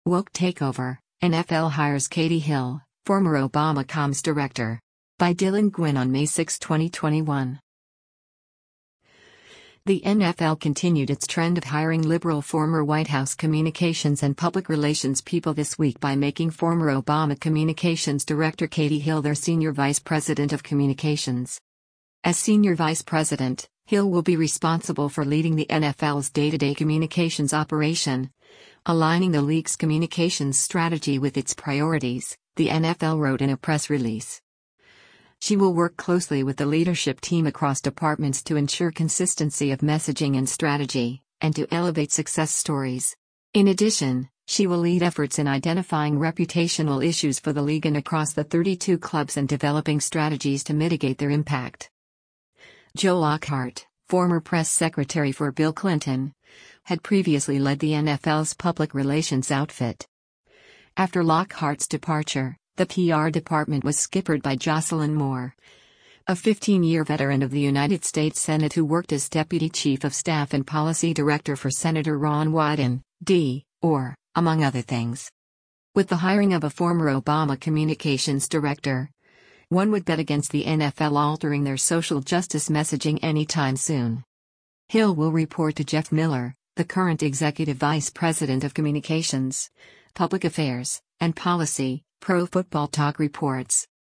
Woke Takeover, NFL hires Katie Hill, former Obama comms director. By Dylan Gwynn on May 6, 2021. The NFL continued its trend of hiring liberal former White House communications and public relations people this week by making former Obama communications director Katie Hill their senior vice president of communications. As senior vice president, Hill will be responsible for leading the NFL's day-to-day communications operation, aligning the league's communications strategy with its priorities, the NFL wrote in a press release. She will work closely with the leadership team across departments to ensure consistency of messaging and strategy, and to elevate success stories. In addition, she will lead efforts in identifying reputational issues for the league and across the 32 clubs and developing strategies to mitigate their impact. Joe Lockhart, former press secretary for Bill Clinton, had previously led the NFL's public relations outfit. After Lockhart's departure, the PR department was skippered by Jocelyn Moore, a 15-year veteran of the United States Senate who worked as Deputy Chief of Staff and Policy Director for Senator Ron Wyden, D.R., among other things. With the hiring of a former Obama communications director, one would bet against the NFL altering their social justice messaging anytime soon. Hill will report to Jeff Miller, the current Executive Vice President of Communications, Public Affairs, and Policy, Pro Football Talk reports.